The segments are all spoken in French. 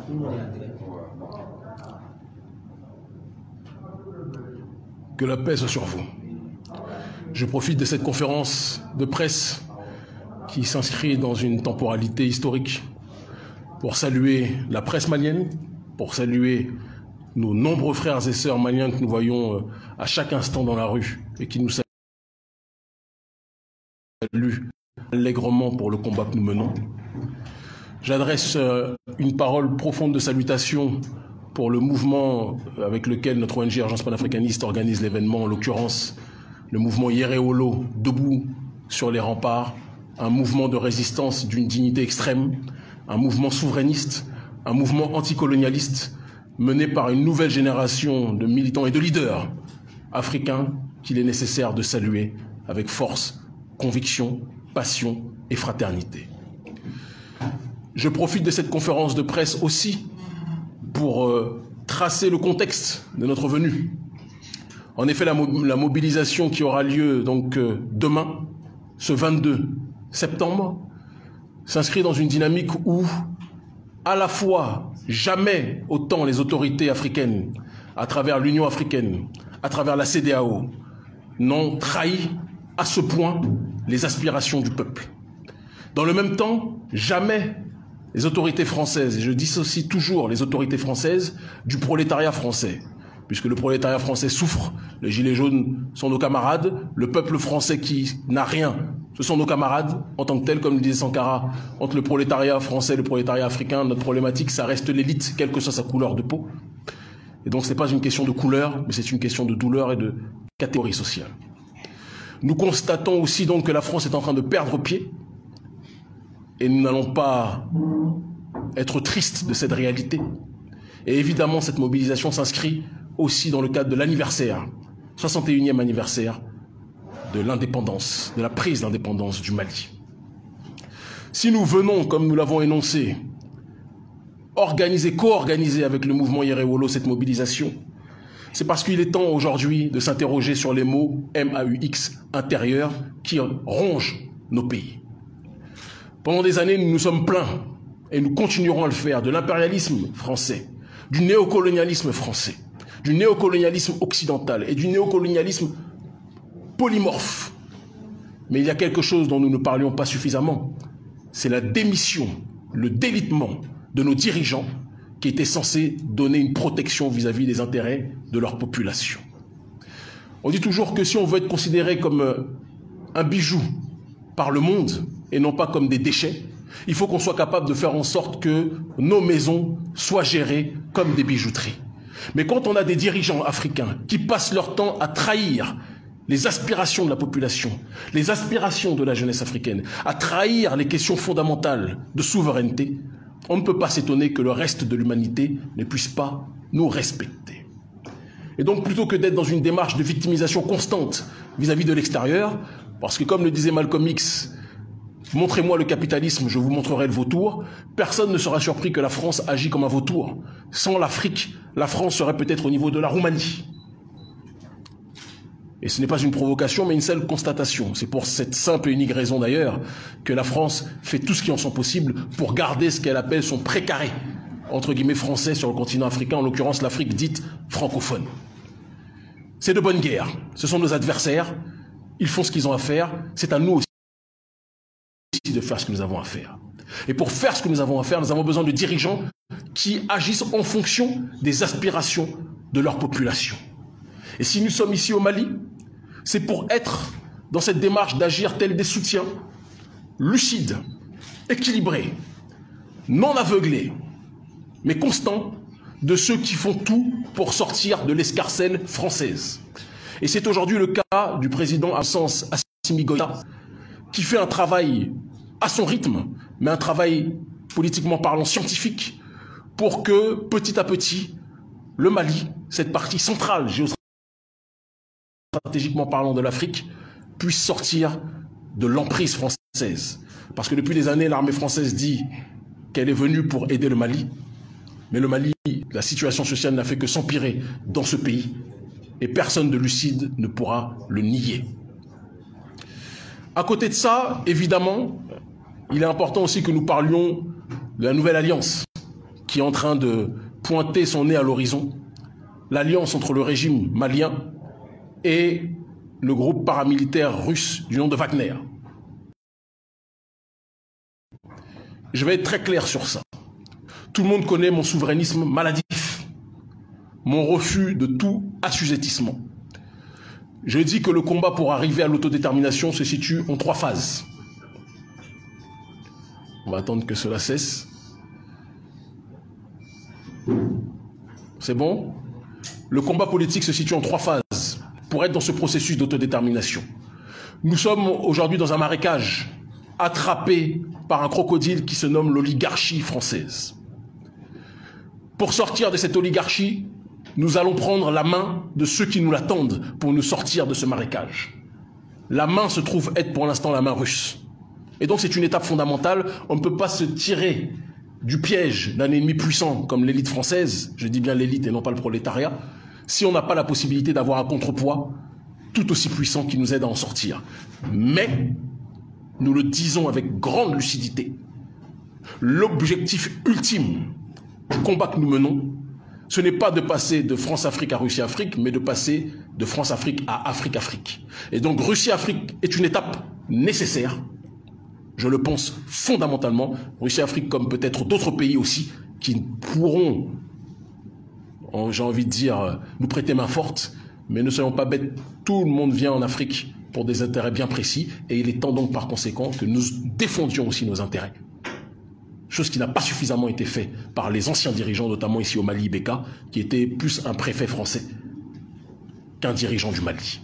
Que la paix soit sur vous. Je profite de cette conférence de presse qui s'inscrit dans une temporalité historique pour saluer la presse malienne, pour saluer nos nombreux frères et sœurs maliens que nous voyons à chaque instant dans la rue et qui nous saluent allègrement pour le combat que nous menons. J'adresse une parole profonde de salutation pour le mouvement avec lequel notre ONG Urgence panafricaniste organise l'événement, en l'occurrence le mouvement Yereolo, debout sur les remparts, un mouvement de résistance d'une dignité extrême, un mouvement souverainiste, un mouvement anticolonialiste mené par une nouvelle génération de militants et de leaders africains qu'il est nécessaire de saluer avec force, conviction, passion et fraternité. Je profite de cette conférence de presse aussi pour tracer le contexte de notre venue. En effet, la mobilisation qui aura lieu donc demain, ce 22 septembre, s'inscrit dans une dynamique où, à la fois, jamais autant les autorités africaines, à travers l'Union africaine, à travers la CEDEAO, n'ont trahi à ce point les aspirations du peuple. Dans le même temps, jamais les autorités françaises, et je dissocie toujours les autorités françaises du prolétariat français, puisque le prolétariat français souffre, les gilets jaunes sont nos camarades, le peuple français qui n'a rien, ce sont nos camarades, en tant que tels, comme le disait Sankara, entre le prolétariat français et le prolétariat africain, notre problématique, ça reste l'élite, quelle que soit sa couleur de peau. Et donc ce n'est pas une question de couleur, mais c'est une question de douleur et de catégorie sociale. Nous constatons aussi donc que la France est en train de perdre pied, et nous n'allons pas être tristes de cette réalité. Et évidemment, cette mobilisation s'inscrit aussi dans le cadre de l'anniversaire, 61e anniversaire de l'indépendance, de la prise d'indépendance du Mali. Si nous venons, comme nous l'avons énoncé, co-organiser avec le mouvement Yereolo cette mobilisation, c'est parce qu'il est temps aujourd'hui de s'interroger sur les mots MAUX intérieurs qui rongent nos pays. Pendant des années, nous nous sommes plaints, et nous continuerons à le faire, de l'impérialisme français, du néocolonialisme français, du néocolonialisme occidental et du néocolonialisme polymorphe. Mais il y a quelque chose dont nous ne parlions pas suffisamment, c'est la démission, le délitement de nos dirigeants qui étaient censés donner une protection vis-à-vis des intérêts de leur population. On dit toujours que si on veut être considéré comme un bijou par le monde, et non pas comme des déchets, il faut qu'on soit capable de faire en sorte que nos maisons soient gérées comme des bijouteries. Mais quand on a des dirigeants africains qui passent leur temps à trahir les aspirations de la population, les aspirations de la jeunesse africaine, à trahir les questions fondamentales de souveraineté, on ne peut pas s'étonner que le reste de l'humanité ne puisse pas nous respecter. Et donc, plutôt que d'être dans une démarche de victimisation constante vis-à-vis de l'extérieur, parce que comme le disait Malcolm X, montrez-moi le capitalisme, je vous montrerai le vautour. Personne ne sera surpris que la France agit comme un vautour. Sans l'Afrique, la France serait peut-être au niveau de la Roumanie. Et ce n'est pas une provocation, mais une seule constatation. C'est pour cette simple et unique raison d'ailleurs que la France fait tout ce qui en sont possible pour garder ce qu'elle appelle son précaré, entre guillemets français, sur le continent africain, en l'occurrence l'Afrique dite francophone. C'est de bonne guerre. Ce sont nos adversaires. Ils font ce qu'ils ont à faire. C'est à nous aussi de faire ce que nous avons à faire. Et pour faire ce que nous avons à faire, nous avons besoin de dirigeants qui agissent en fonction des aspirations de leur population. Et si nous sommes ici au Mali, c'est pour être dans cette démarche d'agir tels des soutiens, lucides, équilibrés, non aveuglés, mais constants, de ceux qui font tout pour sortir de l'escarcelle française. Et c'est aujourd'hui le cas du président Assimi Goïta, qui fait un travail à son rythme, mais un travail politiquement parlant scientifique, pour que petit à petit, le Mali, cette partie centrale, géostratégiquement parlant de l'Afrique, puisse sortir de l'emprise française. Parce que depuis des années, l'armée française dit qu'elle est venue pour aider le Mali, mais le Mali, la situation sociale n'a fait que s'empirer dans ce pays, et personne de lucide ne pourra le nier. À côté de ça, évidemment, il est important aussi que nous parlions de la nouvelle alliance qui est en train de pointer son nez à l'horizon, l'alliance entre le régime malien et le groupe paramilitaire russe du nom de Wagner. Je vais être très clair sur ça. Tout le monde connaît mon souverainisme maladif, mon refus de tout assujettissement. Je dis que le combat pour arriver à l'autodétermination se situe en 3 phases. On va attendre que cela cesse. C'est bon? Le combat politique se situe en 3 phases pour être dans ce processus d'autodétermination. Nous sommes aujourd'hui dans un marécage, attrapés par un crocodile qui se nomme l'oligarchie française. Pour sortir de cette oligarchie, nous allons prendre la main de ceux qui nous l'attendent pour nous sortir de ce marécage. La main se trouve être pour l'instant la main russe. Et donc c'est une étape fondamentale. On ne peut pas se tirer du piège d'un ennemi puissant comme l'élite française, je dis bien l'élite et non pas le prolétariat, si on n'a pas la possibilité d'avoir un contrepoids tout aussi puissant qui nous aide à en sortir. Mais, nous le disons avec grande lucidité, l'objectif ultime du combat que nous menons, ce n'est pas de passer de France-Afrique à Russie-Afrique, mais de passer de France-Afrique à Afrique-Afrique. Et donc Russie-Afrique est une étape nécessaire, je le pense fondamentalement, Russie-Afrique comme peut-être d'autres pays aussi, qui pourront, j'ai envie de dire, nous prêter main forte, mais ne soyons pas bêtes, tout le monde vient en Afrique pour des intérêts bien précis, et il est temps donc par conséquent que nous défendions aussi nos intérêts. Chose qui n'a pas suffisamment été faite par les anciens dirigeants, notamment ici au Mali, Ibeka, qui était plus un préfet français qu'un dirigeant du Mali.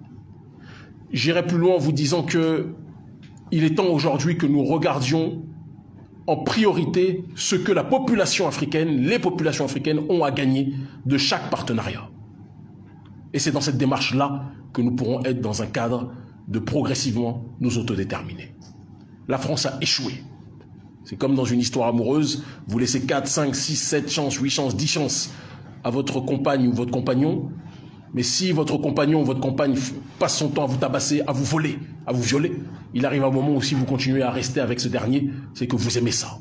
J'irai plus loin en vous disant que il est temps aujourd'hui que nous regardions en priorité ce que la population africaine, les populations africaines ont à gagner de chaque partenariat. Et c'est dans cette démarche-là que nous pourrons être dans un cadre de progressivement nous autodéterminer. La France a échoué. C'est comme dans une histoire amoureuse, vous laissez 4, 5, 6, 7 chances, 8 chances, 10 chances à votre compagne ou votre compagnon, mais si votre compagnon ou votre compagne passe son temps à vous tabasser, à vous voler, à vous violer, il arrive un moment où si vous continuez à rester avec ce dernier, c'est que vous aimez ça.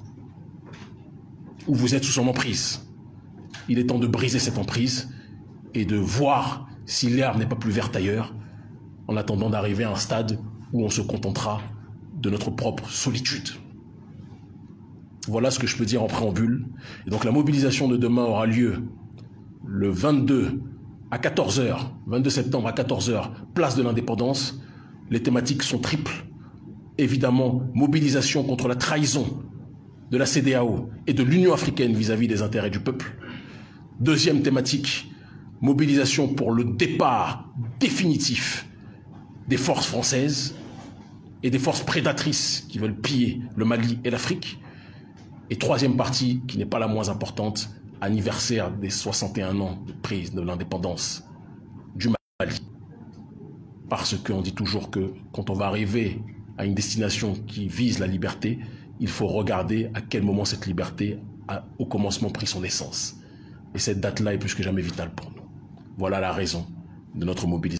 Ou vous êtes sous son emprise. Il est temps de briser cette emprise et de voir si l'herbe n'est pas plus verte ailleurs, en attendant d'arriver à un stade où on se contentera de notre propre solitude. Voilà ce que je peux dire en préambule. Et donc la mobilisation de demain aura lieu le 22 à 14h, 22 septembre à 14h, place de l'Indépendance. Les thématiques sont triples. Évidemment, mobilisation contre la trahison de la CEDEAO et de l'Union africaine vis-à-vis des intérêts du peuple. Deuxième thématique, mobilisation pour le départ définitif des forces françaises et des forces prédatrices qui veulent piller le Mali et l'Afrique. Et troisième partie, qui n'est pas la moins importante, anniversaire des 61 ans de prise de l'indépendance du Mali. Parce qu'on dit toujours que quand on va arriver à une destination qui vise la liberté, il faut regarder à quel moment cette liberté a au commencement pris son essence. Et cette date-là est plus que jamais vitale pour nous. Voilà la raison de notre mobilisation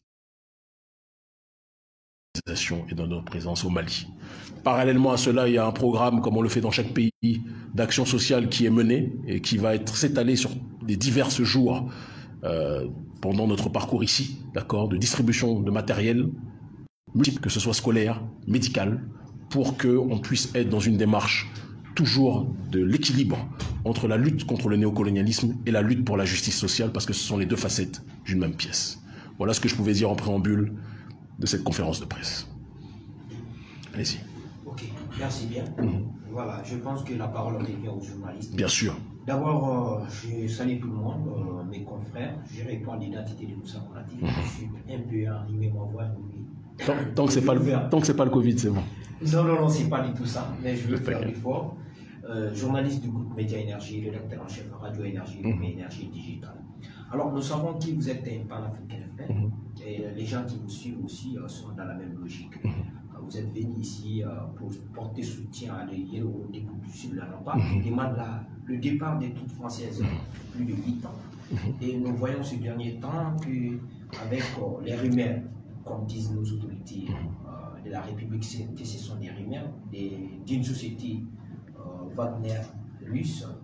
et de notre présence au Mali. Parallèlement à cela, il y a un programme, comme on le fait dans chaque pays, d'action sociale qui est mené et qui va s'étaler sur les divers jours pendant notre parcours ici, d'accord, de distribution de matériel multiple, que ce soit scolaire, médical, pour qu'on puisse être dans une démarche toujours de l'équilibre entre la lutte contre le néocolonialisme et la lutte pour la justice sociale, parce que ce sont les deux facettes d'une même pièce. Voilà ce que je pouvais dire en préambule de cette conférence de presse. Allez-y. Ok, merci bien. Voilà, je pense que la parole revient aux journalistes. Bien sûr. D'abord, je salue tout le monde, mes confrères. Je réponds à l'identité de Moussa Konati. Je suis un peu enrhumé, m'envoie tant que c'est pas le Covid, c'est bon. Non, c'est pas du tout ça, mais je veux faire l'effort. Journaliste du groupe Média Énergie, rédacteur en chef Radio Énergie, Énergie Digitale. Alors, nous savons que vous êtes un panafricain, et les gens qui nous suivent aussi sont dans la même logique. Vous êtes venu ici pour porter soutien à l'héros des groupes du Sud de la Nord, qui demandent le départ des troupes françaises plus de 8 ans. Et nous voyons ces derniers temps qu'avec les rumeurs, comme disent nos autorités de la République, que ce sont des rumeurs d'une société Wagner russe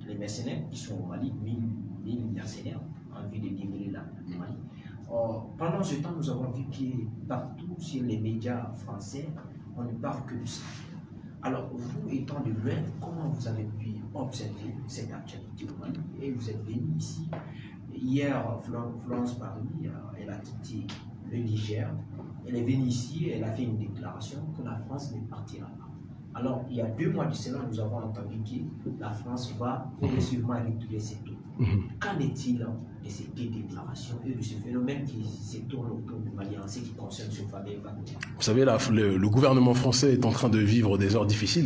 les mercenaires qui sont au Mali, 1000 mercenaires en vue de libérer le Mali. Pendant ce temps, nous avons vu que partout sur les médias français, on ne parle que de ça. Alors, vous étant de loin, comment vous avez pu observer cette actualité au Mali? Et vous êtes venu ici. Hier, Florence Parly, elle a quitté le Niger. Elle est venue ici, elle a fait une déclaration que la France ne partira pas. Alors, il y a 2 mois de cela, nous avons entendu que la France va progressivement retirer ses troupes. Qu'en est-il de ces 2 déclarations et de ce phénomène qui se tourne autour du Mali en ce qui concerne ce fameux Wagner? Vous savez, le gouvernement français est en train de vivre des heures difficiles.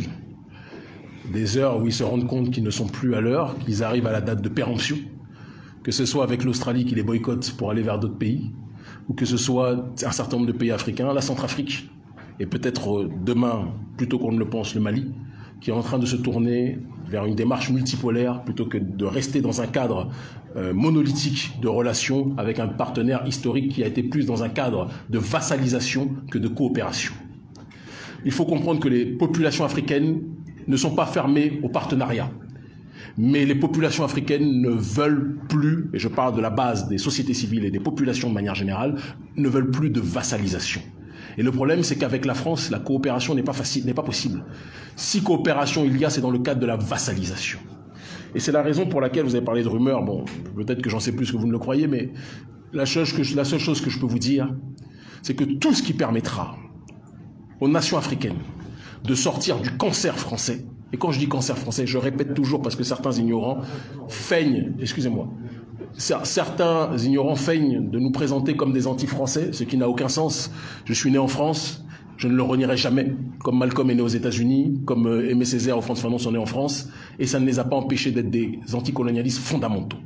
Des heures où ils se rendent compte qu'ils ne sont plus à l'heure, qu'ils arrivent à la date de péremption. Que ce soit avec l'Australie qui les boycotte pour aller vers d'autres pays, ou que ce soit un certain nombre de pays africains, la Centrafrique, et peut-être demain, plutôt qu'on ne le pense, le Mali, qui est en train de se tourner vers une démarche multipolaire plutôt que de rester dans un cadre monolithique de relations avec un partenaire historique qui a été plus dans un cadre de vassalisation que de coopération. Il faut comprendre que les populations africaines ne sont pas fermées au partenariat. Mais les populations africaines ne veulent plus, et je parle de la base des sociétés civiles et des populations de manière générale, ne veulent plus de vassalisation. Et le problème, c'est qu'avec la France, la coopération n'est pas possible. Si coopération il y a, c'est dans le cadre de la vassalisation. Et c'est la raison pour laquelle vous avez parlé de rumeurs. Bon, peut-être que j'en sais plus que vous ne le croyez, mais la seule chose que je peux vous dire, c'est que tout ce qui permettra aux nations africaines de sortir du cancer français, et quand je dis cancer français, je répète toujours parce que certains ignorants feignent, excusez-moi, certains ignorants feignent de nous présenter comme des anti-français, ce qui n'a aucun sens. Je suis né en France, je ne le renierai jamais, comme Malcolm est né aux États-Unis, comme Aimé Césaire ou Frantz Fanon sont nés en France, et ça ne les a pas empêchés d'être des anticolonialistes fondamentaux.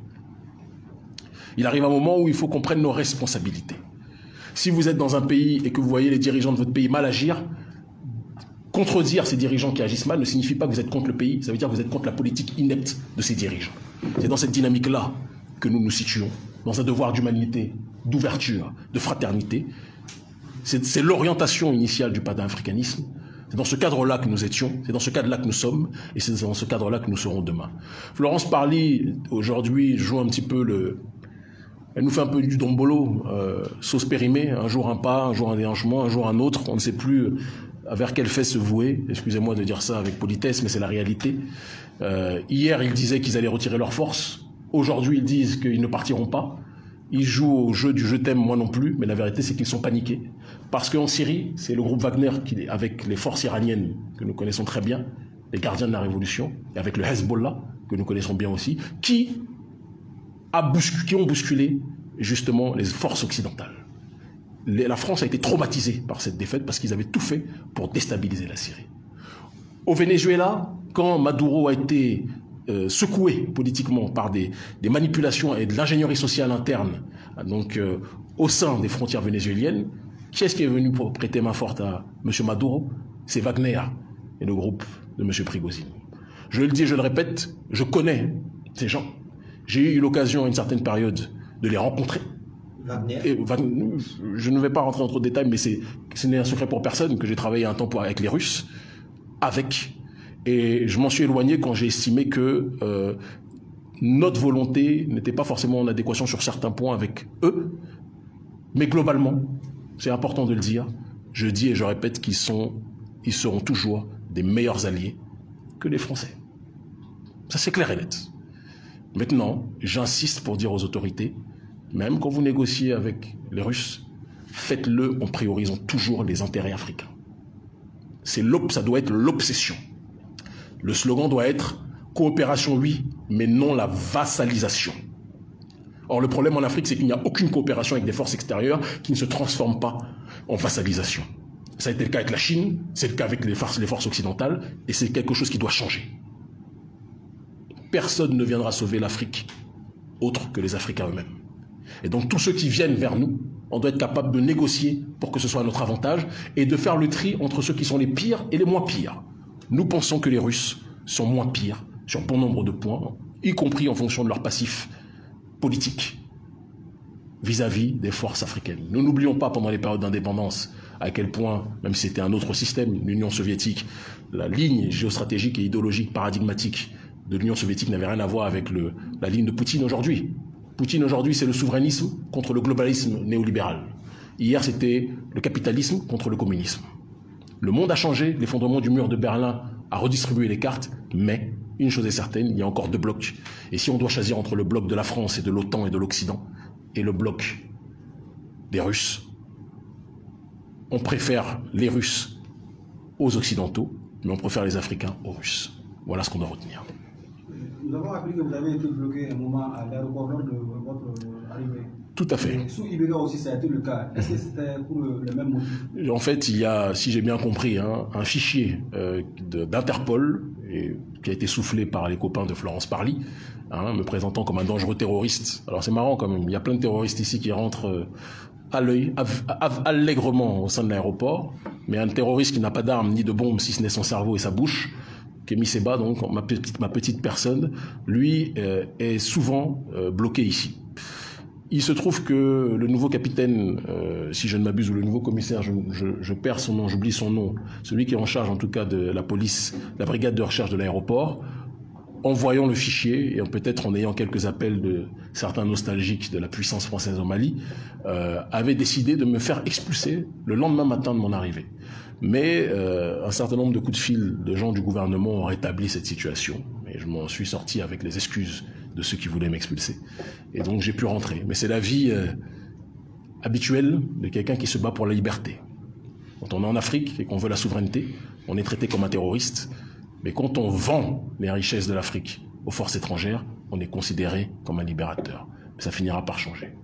Il arrive un moment où il faut qu'on prenne nos responsabilités. Si vous êtes dans un pays et que vous voyez les dirigeants de votre pays mal agir, contredire ces dirigeants qui agissent mal ne signifie pas que vous êtes contre le pays, ça veut dire que vous êtes contre la politique inepte de ces dirigeants. C'est dans cette dynamique-là que nous nous situons, dans un devoir d'humanité, d'ouverture, de fraternité. C'est l'orientation initiale du panafricanisme. C'est dans ce cadre-là que nous étions, c'est dans ce cadre-là que nous sommes, et c'est dans ce cadre-là que nous serons demain. Florence Parly, aujourd'hui, joue un petit peu elle nous fait un peu du dombolo, sauce périmée, un jour un pas, un jour un déhanchement, un jour un autre, on ne sait plus vers quelle fait se vouer. Excusez-moi de dire ça avec politesse, mais c'est la réalité. Hier, ils disaient qu'ils allaient retirer leurs forces. Aujourd'hui, ils disent qu'ils ne partiront pas. Ils jouent au jeu du « je t'aime, moi non plus », mais la vérité, c'est qu'ils sont paniqués. Parce qu'en Syrie, c'est le groupe Wagner, avec les forces iraniennes, que nous connaissons très bien, les gardiens de la révolution, et avec le Hezbollah, que nous connaissons bien aussi, qui ont bousculé, justement, les forces occidentales. La France a été traumatisée par cette défaite parce qu'ils avaient tout fait pour déstabiliser la Syrie. Au Venezuela, quand Maduro a été secoué politiquement par des manipulations et de l'ingénierie sociale interne, donc au sein des frontières vénézuéliennes, qui est-ce qui est venu pour prêter main forte à M. Maduro? C'est Wagner et le groupe de M. Prigozhin. Je le dis et je le répète, je connais ces gens. J'ai eu l'occasion à une certaine période de les rencontrer. Et je ne vais pas rentrer dans trop de détails, mais ce n'est un secret pour personne que j'ai travaillé un temps avec les Russes, et je m'en suis éloigné quand j'ai estimé que notre volonté n'était pas forcément en adéquation sur certains points avec eux, mais globalement, c'est important de le dire, je dis et je répète qu'ils seront toujours des meilleurs alliés que les Français. Ça c'est clair et net. Maintenant, j'insiste pour dire aux autorités, même quand vous négociez avec les Russes, faites-le en priorisant toujours les intérêts africains. Ça doit être l'obsession. Le slogan doit être coopération oui, mais non la vassalisation. Or, le problème en Afrique, c'est qu'il n'y a aucune coopération avec des forces extérieures qui ne se transforment pas en vassalisation. Ça a été le cas avec la Chine, c'est le cas avec les forces occidentales, et c'est quelque chose qui doit changer. Personne ne viendra sauver l'Afrique autre que les Africains eux-mêmes. Et donc tous ceux qui viennent vers nous, on doit être capable de négocier pour que ce soit à notre avantage et de faire le tri entre ceux qui sont les pires et les moins pires. Nous pensons que les Russes sont moins pires sur bon nombre de points, y compris en fonction de leur passif politique vis-à-vis des forces africaines. Nous n'oublions pas pendant les périodes d'indépendance à quel point, même si c'était un autre système, l'Union soviétique, la ligne géostratégique et idéologique paradigmatique de l'Union soviétique n'avait rien à voir avec la ligne de Poutine aujourd'hui. Poutine aujourd'hui, c'est le souverainisme contre le globalisme néolibéral. Hier, c'était le capitalisme contre le communisme. Le monde a changé, l'effondrement du mur de Berlin a redistribué les cartes, mais une chose est certaine, il y a encore deux blocs. Et si on doit choisir entre le bloc de la France et de l'OTAN et de l'Occident, et le bloc des Russes, on préfère les Russes aux Occidentaux, mais on préfère les Africains aux Russes. Voilà ce qu'on doit retenir. Nous avons appris que vous avez été bloqué un moment à l'aéroport lors de votre arrivée. Tout à fait. Sous Ibeka aussi, ça a été le cas. Est-ce que c'était pour le même motif? En fait, il y a, si j'ai bien compris, un fichier d'Interpol qui a été soufflé par les copains de Florence Parly, me présentant comme un dangereux terroriste. Alors c'est marrant quand même, il y a plein de terroristes ici qui rentrent à l'œil, allègrement au sein de l'aéroport, mais un terroriste qui n'a pas d'armes ni de bombes, si ce n'est son cerveau et sa bouche, Kémy Séba, donc ma petite personne, lui est souvent bloqué ici. Il se trouve que le nouveau capitaine, si je ne m'abuse, ou le nouveau commissaire, je perds son nom, j'oublie son nom, celui qui est en charge en tout cas de la police, la brigade de recherche de l'aéroport, en voyant le fichier, et peut-être en ayant quelques appels de certains nostalgiques de la puissance française au Mali, avait décidé de me faire expulser le lendemain matin de mon arrivée. Mais un certain nombre de coups de fil de gens du gouvernement ont rétabli cette situation, et je m'en suis sorti avec les excuses de ceux qui voulaient m'expulser. Et donc j'ai pu rentrer. Mais c'est la vie habituelle de quelqu'un qui se bat pour la liberté. Quand on est en Afrique et qu'on veut la souveraineté, on est traité comme un terroriste. Mais quand on vend les richesses de l'Afrique aux forces étrangères, on est considéré comme un libérateur. Mais ça finira par changer.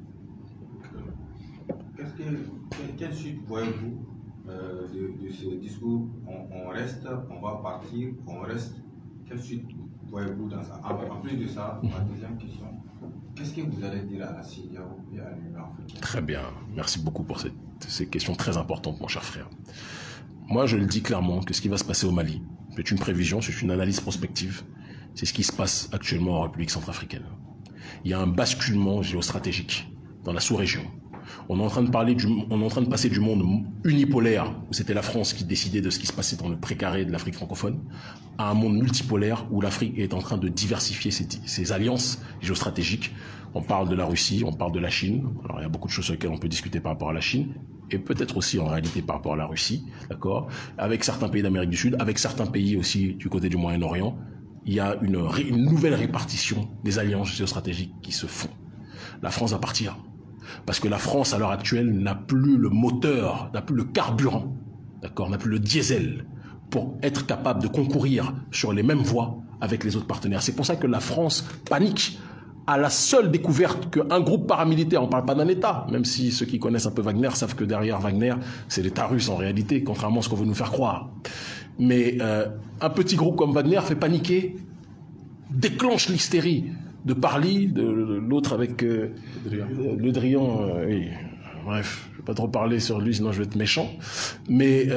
Quelle suite voyez-vous de ce discours? On reste, on va partir, on reste. Quelle suite voyez-vous dans ça? En plus de ça, ma deuxième question, qu'est-ce que vous allez dire à la CEDEAO et à l'Union africaine? Très bien, merci beaucoup pour ces questions très importantes, mon cher frère. Moi, je le dis clairement que ce qui va se passer au Mali, c'est une prévision, c'est une analyse prospective, c'est ce qui se passe actuellement en République centrafricaine. Il y a un basculement géostratégique dans la sous-région. On est en train de passer du monde unipolaire, où c'était la France qui décidait de ce qui se passait dans le précaré de l'Afrique francophone, à un monde multipolaire où l'Afrique est en train de diversifier ses alliances géostratégiques. On parle de la Russie, on parle de la Chine. Alors il y a beaucoup de choses sur lesquelles on peut discuter par rapport à la Chine, et peut-être aussi en réalité par rapport à la Russie, d'accord, avec certains pays d'Amérique du Sud, avec certains pays aussi du côté du Moyen-Orient. Il y a une nouvelle répartition des alliances géostratégiques qui se font. La France va partir. Parce que la France, à l'heure actuelle, n'a plus le moteur, n'a plus le carburant, d'accord, n'a plus le diesel pour être capable de concourir sur les mêmes voies avec les autres partenaires. C'est pour ça que la France panique à la seule découverte qu'un groupe paramilitaire, on ne parle pas d'un État, même si ceux qui connaissent un peu Wagner savent que derrière Wagner, c'est l'État russe en réalité, contrairement à ce qu'on veut nous faire croire. Mais un petit groupe comme Wagner fait paniquer, déclenche l'hystérie de Parly, de l'autre avec Le Drian, oui. Bref, je ne vais pas trop parler sur lui, sinon je vais être méchant. Mais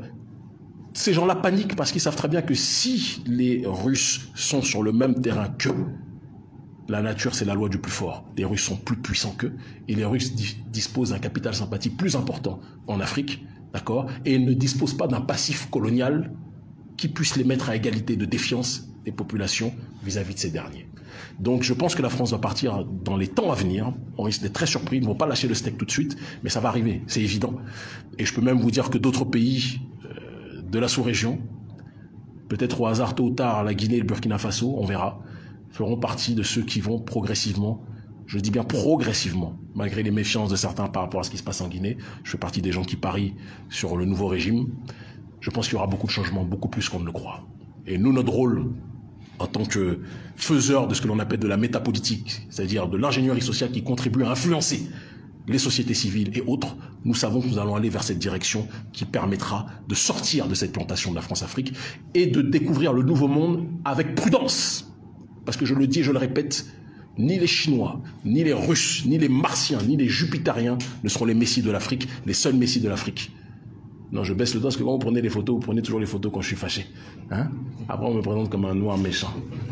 ces gens-là paniquent parce qu'ils savent très bien que si les Russes sont sur le même terrain qu'eux, la nature, c'est la loi du plus fort. Les Russes sont plus puissants qu'eux, et les Russes disposent d'un capital sympathique plus important en Afrique, d'accord, et ils ne disposent pas d'un passif colonial qui puisse les mettre à égalité de défiance des populations vis-à-vis de ces derniers. Donc je pense que la France va partir dans les temps à venir. On risque d'être très surpris, ils ne vont pas lâcher le steak tout de suite, mais ça va arriver, c'est évident. Et je peux même vous dire que d'autres pays de la sous-région, peut-être au hasard tôt ou tard la Guinée et le Burkina Faso, on verra, feront partie de ceux qui vont progressivement, je dis bien progressivement, malgré les méfiances de certains par rapport à ce qui se passe en Guinée. Je fais partie des gens qui parient sur le nouveau régime. Je pense qu'il y aura beaucoup de changements, beaucoup plus qu'on ne le croit. Et nous, notre rôle, en tant que faiseurs de ce que l'on appelle de la métapolitique, c'est-à-dire de l'ingénierie sociale qui contribue à influencer les sociétés civiles et autres, nous savons que nous allons aller vers cette direction qui permettra de sortir de cette plantation de la France-Afrique et de découvrir le nouveau monde avec prudence. Parce que je le dis et je le répète, ni les Chinois, ni les Russes, ni les Martiens, ni les Jupitériens ne seront les messies de l'Afrique, les seuls messies de l'Afrique. Non, je baisse le dos parce que quand vous prenez les photos, vous prenez toujours les photos quand je suis fâché. Hein? Après, on me présente comme un noir méchant.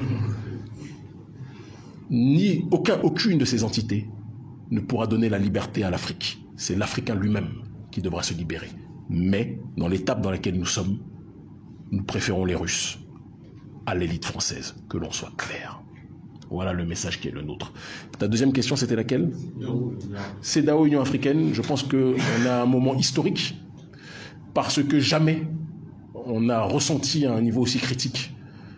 Aucune de ces entités ne pourra donner la liberté à l'Afrique. C'est l'Africain lui-même qui devra se libérer. Mais, dans l'étape dans laquelle nous sommes, nous préférons les Russes à l'élite française, que l'on soit clair. Voilà le message qui est le nôtre. Ta deuxième question, c'était laquelle? CEDEAO, Union africaine. Je pense qu'on a un moment historique parce que jamais on a ressenti à un niveau aussi critique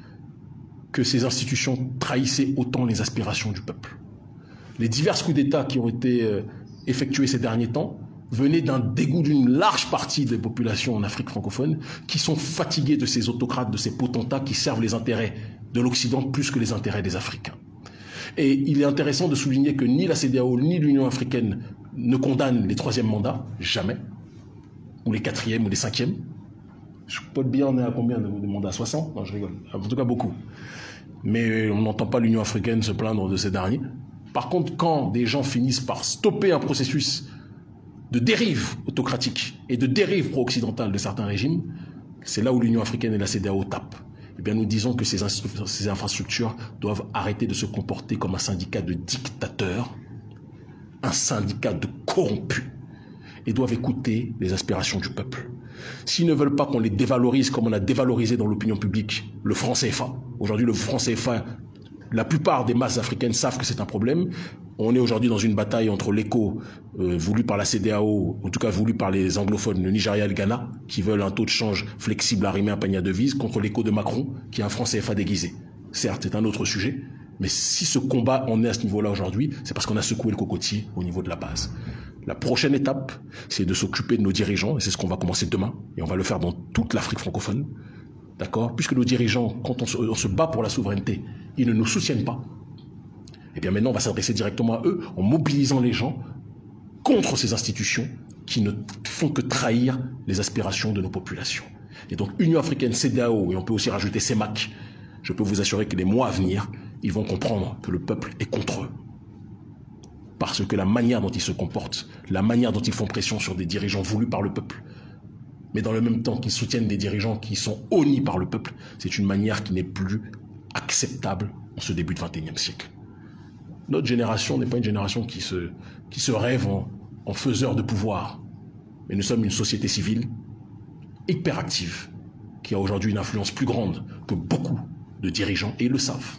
que ces institutions trahissaient autant les aspirations du peuple. Les divers coups d'État qui ont été effectués ces derniers temps venaient d'un dégoût d'une large partie des populations en Afrique francophone qui sont fatiguées de ces autocrates, de ces potentats qui servent les intérêts de l'Occident plus que les intérêts des Africains. Et il est intéressant de souligner que ni la CEDEAO ni l'Union africaine ne condamnent les troisièmes mandats, jamais, ou les quatrièmes ou les cinquièmes. Je peux te dire, on est à combien de mandats? 60? Non, je rigole. En tout cas, beaucoup. Mais on n'entend pas l'Union africaine se plaindre de ces derniers. Par contre, quand des gens finissent par stopper un processus de dérive autocratique et de dérive pro-occidentale de certains régimes, c'est là où l'Union africaine et la CEDEAO tapent. Eh bien, nous disons que ces infrastructures doivent arrêter de se comporter comme un syndicat de dictateurs, un syndicat de corrompus, et doivent écouter les aspirations du peuple. S'ils ne veulent pas qu'on les dévalorise comme on a dévalorisé dans l'opinion publique le franc CFA, aujourd'hui le franc CFA, la plupart des masses africaines savent que c'est un problème. On est aujourd'hui dans une bataille entre l'écho voulu par la CEDEAO, en tout cas voulu par les anglophones, le Nigeria et le Ghana, qui veulent un taux de change flexible arrimé à un panier à devises, contre l'écho de Macron, qui a un franc CFA déguisé. Certes, c'est un autre sujet, mais si ce combat en est à ce niveau-là aujourd'hui, c'est parce qu'on a secoué le cocotier au niveau de la base. La prochaine étape, c'est de s'occuper de nos dirigeants, et c'est ce qu'on va commencer demain, et on va le faire dans toute l'Afrique francophone. D'accord? Puisque nos dirigeants, quand on se bat pour la souveraineté, ils ne nous soutiennent pas. Et bien maintenant, on va s'adresser directement à eux en mobilisant les gens contre ces institutions qui ne font que trahir les aspirations de nos populations. Et donc, Union africaine, CEDEAO, et on peut aussi rajouter CEMAC, je peux vous assurer que les mois à venir, ils vont comprendre que le peuple est contre eux. Parce que la manière dont ils se comportent, la manière dont ils font pression sur des dirigeants voulus par le peuple, mais dans le même temps qu'ils soutiennent des dirigeants qui sont honnis par le peuple, c'est une manière qui n'est plus acceptable en ce début de XXIe siècle. Notre génération n'est pas une génération qui se rêve en faiseur de pouvoir, mais nous sommes une société civile hyper active, qui a aujourd'hui une influence plus grande que beaucoup de dirigeants, et ils le savent.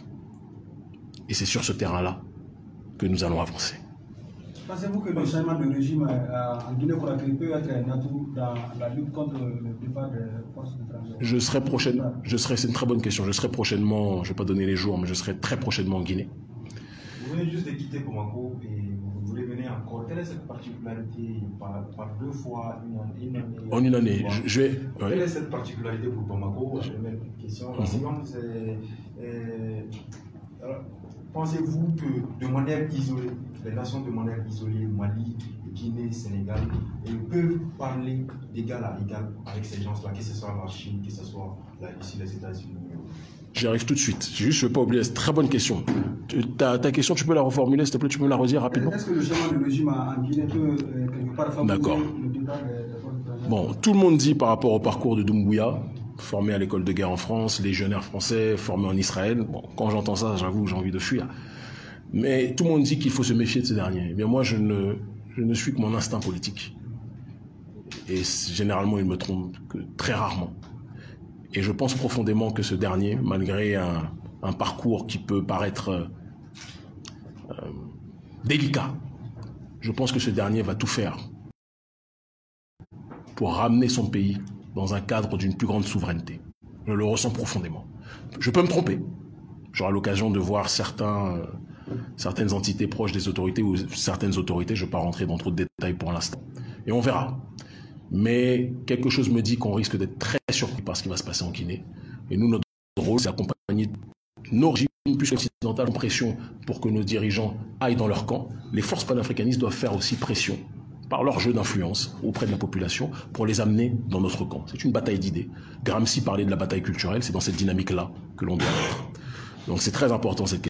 Et c'est sur ce terrain-là que nous allons avancer. Pensez-vous que le changement de régime en Guinée-Conakry peut être un atout dans la lutte contre le départ des forces étrangères? C'est une très bonne question. Je serai prochainement, je ne vais pas donner les jours, mais je serai très prochainement en Guinée. Vous venez juste de quitter Bamako et vous voulez venir encore. Quelle est cette particularité par 2 fois, une année? En une année. Quelle est cette particularité pour Bamako? Première question. La seconde, c'est... pensez-vous que de manière isolée, les nations de manière isolée, Mali, Guinée, Sénégal, peuvent parler d'égal à égal avec ces gens-là, que ce soit la Chine, que ce soit la Russie, les États-Unis? J'y arrive tout de suite. Juste, je ne veux pas oublier, c'est une très bonne question. Ta question, tu peux la reformuler, s'il te plaît, tu peux me la redire rapidement? Est-ce que le changement de régime en Guinée peut quelque part favoriser le départ des forces étrangères? Bon, tout le monde dit par rapport au parcours de Doumbouya, formé à l'école de guerre en France, légionnaire français, formé en Israël. Bon, quand j'entends ça, j'avoue, j'ai envie de fuir. Mais tout le monde dit qu'il faut se méfier de ces derniers. Eh bien, moi, je ne suis que mon instinct politique. Et généralement, il me trompe que très rarement. Et je pense profondément que ce dernier, malgré un parcours qui peut paraître délicat, je pense que ce dernier va tout faire pour ramener son pays dans un cadre d'une plus grande souveraineté. Je le ressens profondément. Je peux me tromper. J'aurai l'occasion de voir certaines entités proches des autorités ou certaines autorités. Je ne vais pas rentrer dans trop de détails pour l'instant. Et on verra. Mais quelque chose me dit qu'on risque d'être très surpris par ce qui va se passer en Guinée. Et nous, notre rôle, c'est d'accompagner nos régimes plus occidentales en pression pour que nos dirigeants aillent dans leur camp. Les forces panafricanistes doivent faire aussi pression par leur jeu d'influence auprès de la population pour les amener dans notre camp. C'est une bataille d'idées. Gramsci parlait de la bataille culturelle, c'est dans cette dynamique-là que l'on doit être. Donc c'est très important cette question.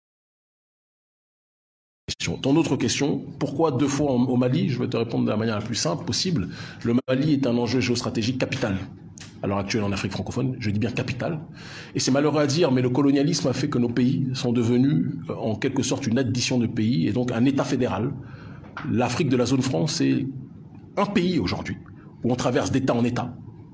Ton autre question, pourquoi 2 fois au Mali? Je vais te répondre de la manière la plus simple possible. Le Mali est un enjeu géostratégique capital à l'heure actuelle en Afrique francophone, je dis bien capital. Et c'est malheureux à dire, mais le colonialisme a fait que nos pays sont devenus en quelque sorte une addition de pays et donc un État fédéral. L'Afrique de la zone franc, c'est un pays aujourd'hui, où on traverse d'État en État,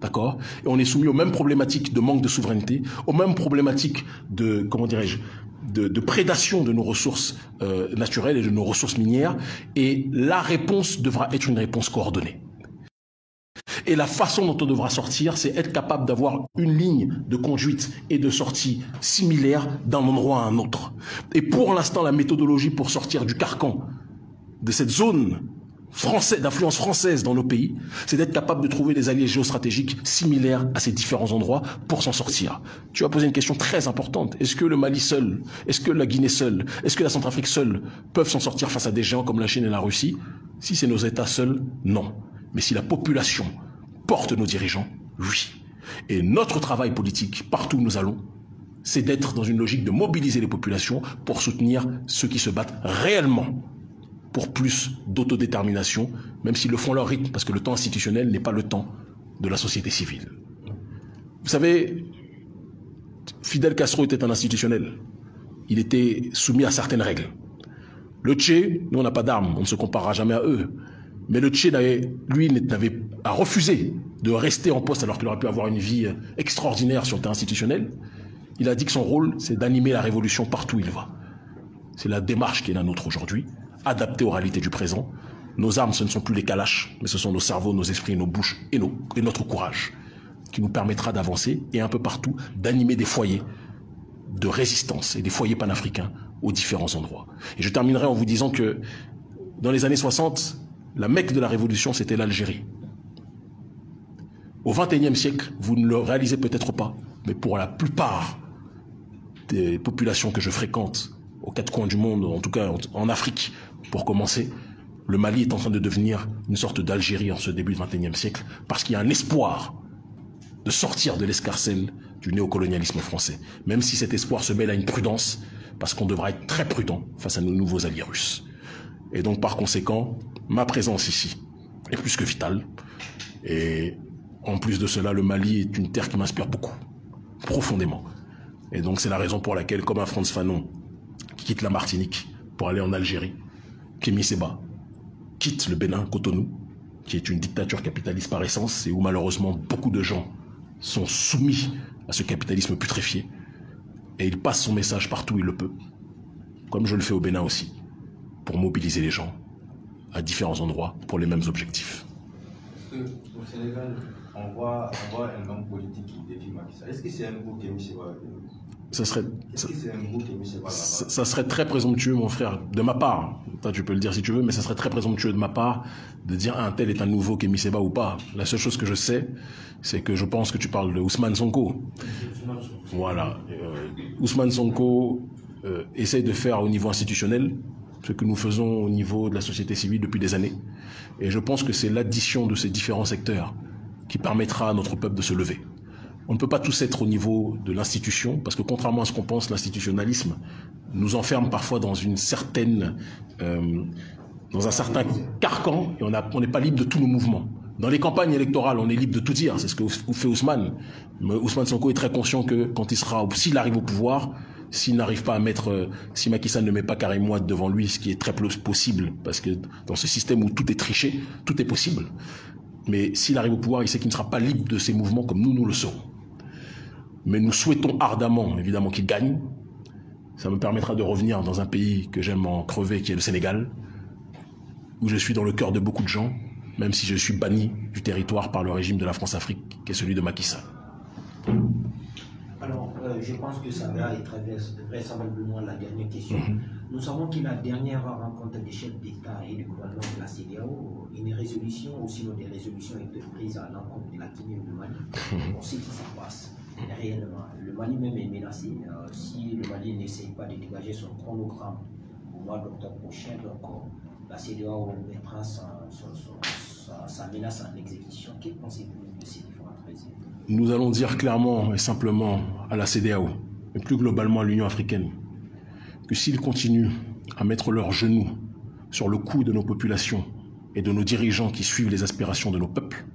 d'accord? Et on est soumis aux mêmes problématiques de manque de souveraineté, aux mêmes problématiques de, comment dirais-je, de prédation de nos ressources naturelles et de nos ressources minières. Et la réponse devra être une réponse coordonnée. Et la façon dont on devra sortir, c'est être capable d'avoir une ligne de conduite et de sortie similaire d'un endroit à un autre. Et pour l'instant, la méthodologie pour sortir du carcan de cette zone d'influence française dans nos pays, c'est d'être capable de trouver des alliés géostratégiques similaires à ces différents endroits pour s'en sortir. Tu as posé une question très importante. Est-ce que le Mali seul, est-ce que la Guinée seule, est-ce que la Centrafrique seule peuvent s'en sortir face à des géants comme la Chine et la Russie? Si c'est nos États seuls, non. Mais si la population porte nos dirigeants, oui. Et notre travail politique, partout où nous allons, c'est d'être dans une logique de mobiliser les populations pour soutenir ceux qui se battent réellement pour plus d'autodétermination, même s'ils le font à leur rythme, parce que le temps institutionnel n'est pas le temps de la société civile. Vous savez, Fidel Castro était un institutionnel. Il était soumis à certaines règles. Le Tché, nous on n'a pas d'armes, on ne se comparera jamais à eux. Mais le Tché, lui, a refusé de rester en poste alors qu'il aurait pu avoir une vie extraordinaire sur le terrain institutionnel. Il a dit que son rôle, c'est d'animer la révolution partout où il va. C'est la démarche qui est la nôtre aujourd'hui, adaptée aux réalités du présent. Nos armes, ce ne sont plus les kalash, mais ce sont nos cerveaux, nos esprits, nos bouches et notre courage qui nous permettra d'avancer et un peu partout d'animer des foyers de résistance et des foyers panafricains aux différents endroits. Et je terminerai en vous disant que dans les années 60, la Mecque de la Révolution, c'était l'Algérie. Au XXIe siècle, vous ne le réalisez peut-être pas, mais pour la plupart des populations que je fréquente aux quatre coins du monde, en tout cas en Afrique, pour commencer, le Mali est en train de devenir une sorte d'Algérie en ce début du XXIe siècle, parce qu'il y a un espoir de sortir de l'escarcelle du néocolonialisme français, même si cet espoir se mêle à une prudence, parce qu'on devra être très prudent face à nos nouveaux alliés russes. Et donc, par conséquent, ma présence ici est plus que vitale. Et en plus de cela, le Mali est une terre qui m'inspire beaucoup, profondément. Et donc, c'est la raison pour laquelle, comme un Frantz Fanon qui quitte la Martinique pour aller en Algérie, Kémy Séba quitte le Bénin, Cotonou, qui est une dictature capitaliste par essence et où malheureusement beaucoup de gens sont soumis à ce capitalisme putréfié. Et il passe son message partout où il le peut, comme je le fais au Bénin aussi, pour mobiliser les gens à différents endroits pour les mêmes objectifs. Parce qu'au Sénégal, on voit un homme politique qui défie Macky Sall. Est-ce que c'est un nouveau Kémy Séba? Ça serait très présomptueux, mon frère, de ma part. Toi, tu peux le dire si tu veux, mais ça serait très présomptueux de ma part de dire un tel est un nouveau Kémy Séba ou pas. La seule chose que je sais, c'est que je pense que tu parles de Ousmane Sonko. Voilà. Ousmane Sonko essaye de faire au niveau institutionnel ce que nous faisons au niveau de la société civile depuis des années. Et je pense que c'est l'addition de ces différents secteurs qui permettra à notre peuple de se lever. On ne peut pas tous être au niveau de l'institution, parce que contrairement à ce qu'on pense, l'institutionnalisme nous enferme parfois dans une certaine, dans un certain carcan, et on n'est pas libre de tous nos mouvements. Dans les campagnes électorales, on est libre de tout dire, c'est ce que fait Ousmane. Mais Ousmane Sonko est très conscient que quand s'il arrive au pouvoir, s'il n'arrive pas à mettre, si Macky Sall ne met pas Karim Wade devant lui, ce qui est très possible, parce que dans ce système où tout est triché, tout est possible. Mais s'il arrive au pouvoir, il sait qu'il ne sera pas libre de ses mouvements comme nous le serons. Mais nous souhaitons ardemment, évidemment, qu'il gagne. Ça me permettra de revenir dans un pays que j'aime en crever, qui est le Sénégal, où je suis dans le cœur de beaucoup de gens, même si je suis banni du territoire par le régime de la France-Afrique, qui est celui de Macky Sall. Alors, je pense que ça va être vraisemblablement la dernière question. Nous savons que la dernière rencontre des chefs d'État et du gouvernement de la CEDEAO, une résolution, ou sinon des résolutions étaient prises à l'encontre de la Guinée et du Mali. On sait que ça passe réellement. Le Mali même est menacé. Si le Mali n'essaye pas de dégager son chronogramme au mois d'octobre prochain, donc la CEDEAO mettra sa menace en exécution. Que pensez-vous de ces différentes résolutions? Nous allons dire clairement et simplement à la CEDEAO, et plus globalement à l'Union africaine, que s'ils continuent à mettre leurs genoux sur le cou de nos populations et de nos dirigeants qui suivent les aspirations de nos peuples,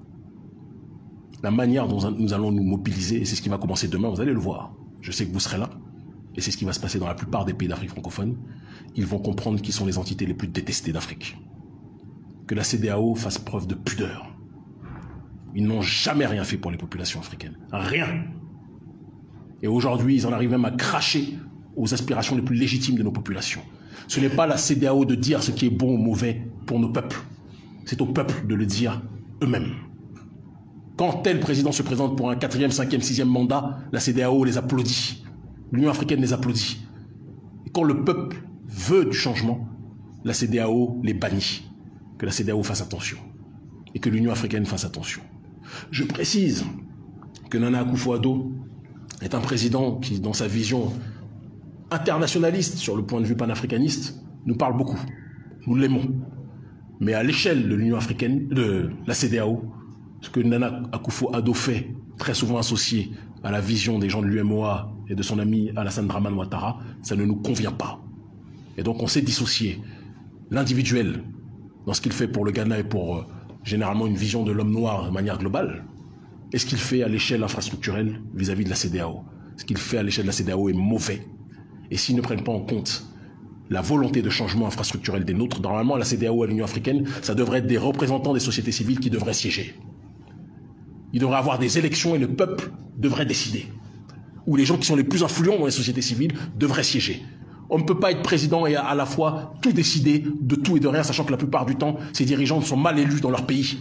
la manière dont nous allons nous mobiliser, et c'est ce qui va commencer demain, vous allez le voir, je sais que vous serez là, et c'est ce qui va se passer dans la plupart des pays d'Afrique francophone, ils vont comprendre qui sont les entités les plus détestées d'Afrique. Que la CEDEAO fasse preuve de pudeur, Ils n'ont jamais rien fait pour les populations africaines. Rien. Et aujourd'hui, ils en arrivent même à cracher aux aspirations les plus légitimes de nos populations. Ce n'est pas la CEDEAO de dire ce qui est bon ou mauvais pour nos peuples. C'est aux peuples de le dire eux-mêmes. Quand tel président se présente pour un 4e, 5e, 6e mandat, la CEDEAO les applaudit. L'Union africaine les applaudit. Et quand le peuple veut du changement, la CEDEAO les bannit. Que la CEDEAO fasse attention. Et que l'Union africaine fasse attention. Je précise que Nana Akufo-Addo est un président qui, dans sa vision internationaliste, sur le point de vue panafricaniste, nous parle beaucoup. Nous l'aimons. Mais à l'échelle de l'Union africaine, de la CEDEAO, ce que Nana Akufo-Addo fait, très souvent associé à la vision des gens de l'UMOA et de son ami Alassane Dramane Ouattara, ça ne nous convient pas. Et donc on s'est dissocié l'individuel dans ce qu'il fait pour le Ghana et pour généralement une vision de l'homme noir de manière globale, et ce qu'il fait à l'échelle infrastructurelle vis-à-vis de la CEDEAO. Ce qu'il fait à l'échelle de la CEDEAO est mauvais. Et s'ils ne prennent pas en compte la volonté de changement infrastructurel des nôtres, normalement à la CEDEAO, à l'Union africaine, ça devrait être des représentants des sociétés civiles qui devraient siéger. Il devrait y avoir des élections et le peuple devrait décider. Ou les gens qui sont les plus influents dans les sociétés civiles devraient siéger. On ne peut pas être président et à la fois tout décider de tout et de rien, sachant que la plupart du temps, ces dirigeants sont mal élus dans leur pays.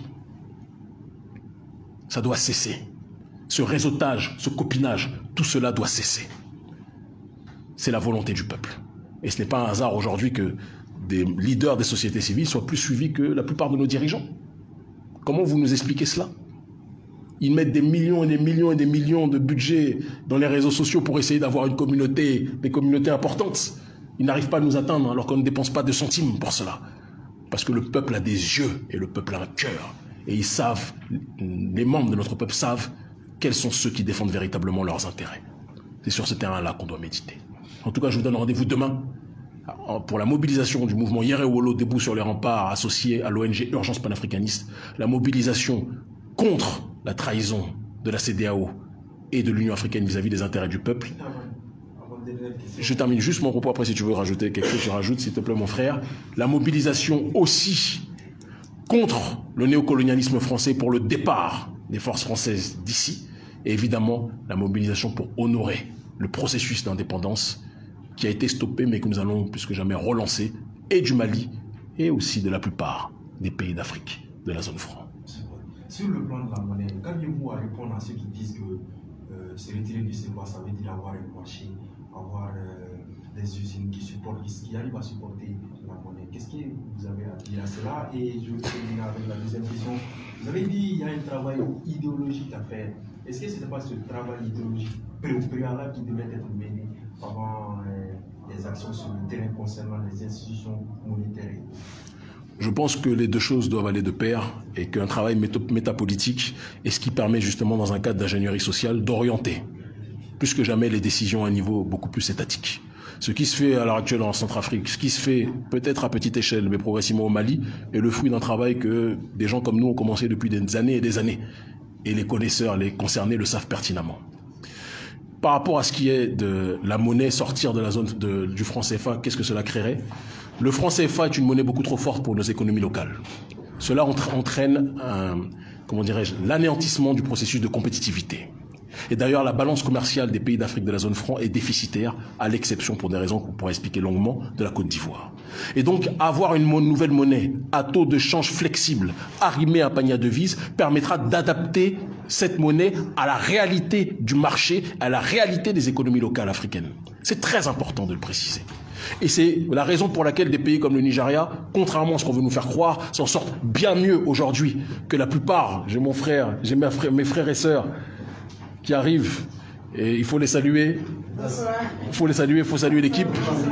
Ça doit cesser. Ce réseautage, ce copinage, tout cela doit cesser. C'est la volonté du peuple. Et ce n'est pas un hasard aujourd'hui que des leaders des sociétés civiles soient plus suivis que la plupart de nos dirigeants. Comment vous nous expliquez cela? Ils mettent des millions et des millions et des millions de budget dans les réseaux sociaux pour essayer d'avoir une communauté, des communautés importantes. Ils n'arrivent pas à nous atteindre alors qu'on ne dépense pas de centimes pour cela. Parce que le peuple a des yeux et le peuple a un cœur. Et ils savent, les membres de notre peuple savent quels sont ceux qui défendent véritablement leurs intérêts. C'est sur ce terrain-là qu'on doit méditer. En tout cas, je vous donne rendez-vous demain pour la mobilisation du mouvement Yerewolo debout sur les remparts associé à l'ONG Urgence panafricaniste, la mobilisation contre la trahison de la CEDEAO et de l'Union africaine vis-à-vis des intérêts du peuple. Je termine juste mon propos, après si tu veux rajouter quelque chose, je rajoute s'il te plaît mon frère. La mobilisation aussi contre le néocolonialisme français pour le départ des forces françaises d'ici, et évidemment la mobilisation pour honorer le processus d'indépendance qui a été stoppé mais que nous allons plus que jamais relancer, et du Mali et aussi de la plupart des pays d'Afrique, de la zone franc. Sur le plan de la monnaie, qu'avez-vous à répondre à ceux qui disent que se retirer du CEPA, ça veut dire avoir un marché, avoir des usines qui arrivent à supporter la monnaie? Qu'est-ce que vous avez à dire à cela? Et je vais terminer avec la deuxième question. Vous avez dit qu'il y a un travail idéologique à faire. Est-ce que ce n'est pas ce travail idéologique préalable qui devait être mené avant les actions sur le terrain concernant les institutions monétaires? Je pense que les deux choses doivent aller de pair et qu'un travail métapolitique est ce qui permet justement dans un cadre d'ingénierie sociale d'orienter plus que jamais les décisions à un niveau beaucoup plus étatique. Ce qui se fait à l'heure actuelle en Centrafrique, ce qui se fait peut-être à petite échelle mais progressivement au Mali est le fruit d'un travail que des gens comme nous ont commencé depuis des années et des années. Et les connaisseurs, les concernés le savent pertinemment. Par rapport à ce qui est de la monnaie sortir de la zone du franc CFA, qu'est-ce que cela créerait? Le franc CFA est une monnaie beaucoup trop forte pour nos économies locales. Cela entraîne l'anéantissement du processus de compétitivité. Et d'ailleurs, la balance commerciale des pays d'Afrique de la zone franc est déficitaire, à l'exception, pour des raisons qu'on pourrait expliquer longuement, de la Côte d'Ivoire. Et donc, avoir une nouvelle monnaie à taux de change flexible, arrimée à un panier à devises, permettra d'adapter cette monnaie à la réalité du marché, à la réalité des économies locales africaines. C'est très important de le préciser. Et c'est la raison pour laquelle des pays comme le Nigeria, contrairement à ce qu'on veut nous faire croire, s'en sortent bien mieux aujourd'hui que la plupart. J'ai mon frère, j'ai mes frères et sœurs qui arrivent et il faut les saluer. Il faut saluer l'équipe.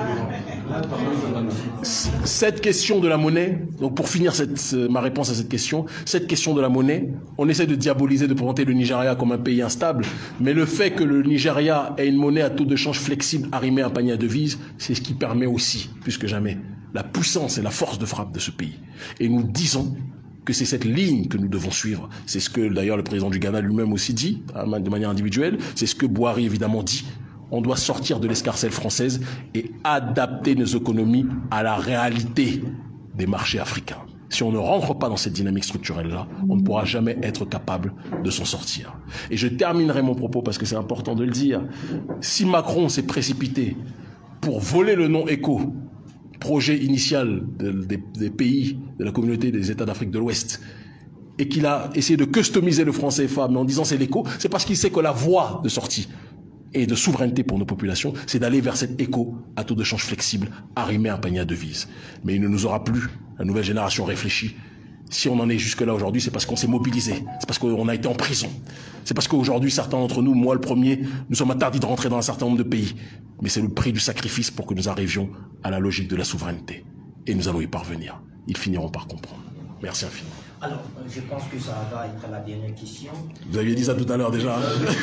Cette question de la monnaie, donc pour finir ma réponse à cette question de la monnaie, on essaie de diaboliser, de présenter le Nigeria comme un pays instable, mais le fait que le Nigeria ait une monnaie à taux de change flexible arrimée à un panier à devises, c'est ce qui permet aussi, plus que jamais, la puissance et la force de frappe de ce pays. Et nous disons que c'est cette ligne que nous devons suivre. C'est ce que d'ailleurs le président du Ghana lui-même aussi dit, de manière individuelle, c'est ce que Boari évidemment dit. On doit sortir de l'escarcelle française et adapter nos économies à la réalité des marchés africains. Si on ne rentre pas dans cette dynamique structurelle-là, on ne pourra jamais être capable de s'en sortir. Et je terminerai mon propos parce que c'est important de le dire. Si Macron s'est précipité pour voler le nom ECO, projet initial des pays, de la communauté des États d'Afrique de l'Ouest, et qu'il a essayé de customiser le franc CFA, mais en disant c'est l'ECO, c'est parce qu'il sait que la voie de sortie et de souveraineté pour nos populations, c'est d'aller vers cet ECO à taux de change flexible, arrimé à un panier à devises. Mais il ne nous aura plus, la nouvelle génération réfléchit. Si on en est jusque-là aujourd'hui, c'est parce qu'on s'est mobilisé, c'est parce qu'on a été en prison, c'est parce qu'aujourd'hui, certains d'entre nous, moi le premier, nous sommes interdits de rentrer dans un certain nombre de pays. Mais c'est le prix du sacrifice pour que nous arrivions à la logique de la souveraineté. Et nous allons y parvenir. Ils finiront par comprendre. Merci infiniment. Alors, je pense que ça va être la dernière question. Vous aviez dit ça tout à l'heure déjà.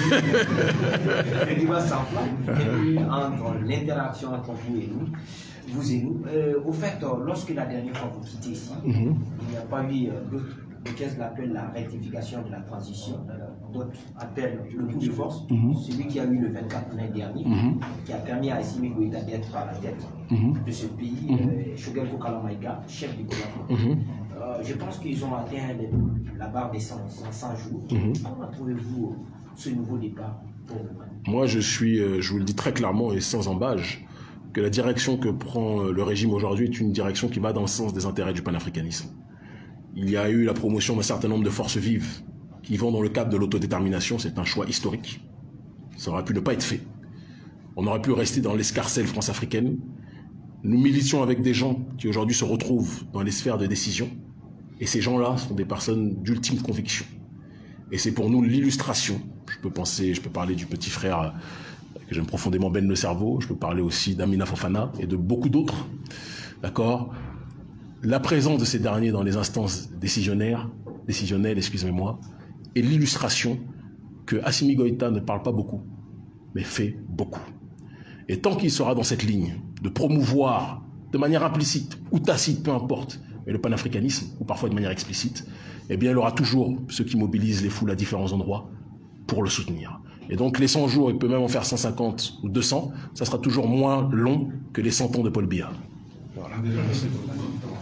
Le débat s'enflamme. Et puis, entre l'interaction entre vous et nous, au fait, lorsque la dernière fois vous quittez ici, il n'y a pas eu d'autres. Qu'est-ce qu'on appelle la rectification de la transition, d'autres appellent le coup de force, celui qui a eu le 24 mai dernier, qui a permis à Assimi Goïta d'être à la tête de ce pays, Choguel Kalamaïga, chef du gouvernement. Je pense qu'ils ont atteint la barre des 100 jours. Comment trouvez-vous ce nouveau départ pour vous? Moi, je vous le dis très clairement et sans embâge, que la direction que prend le régime aujourd'hui est une direction qui va dans le sens des intérêts du panafricanisme. Il y a eu la promotion d'un certain nombre de forces vives qui vont dans le cadre de l'autodétermination. C'est un choix historique. Ça aurait pu ne pas être fait. On aurait pu rester dans l'escarcelle france-africaine. Nous militions avec des gens qui aujourd'hui se retrouvent dans les sphères de décision. Et ces gens-là sont des personnes d'ultime conviction. Et c'est pour nous l'illustration. Je peux parler du petit frère que j'aime profondément, Ben Le Cerveau. Je peux parler aussi d'Amina Fofana et de beaucoup d'autres. D'accord ? La présence de ces derniers dans les instances décisionnelles, est l'illustration que Assimi Goïta ne parle pas beaucoup, mais fait beaucoup. Et tant qu'il sera dans cette ligne de promouvoir de manière implicite ou tacite, peu importe, mais le panafricanisme, ou parfois de manière explicite, eh bien il aura toujours ceux qui mobilisent les foules à différents endroits pour le soutenir. Et donc les 100 jours, il peut même en faire 150 ou 200, ça sera toujours moins long que les 100 ans de Paul Biya. Voilà.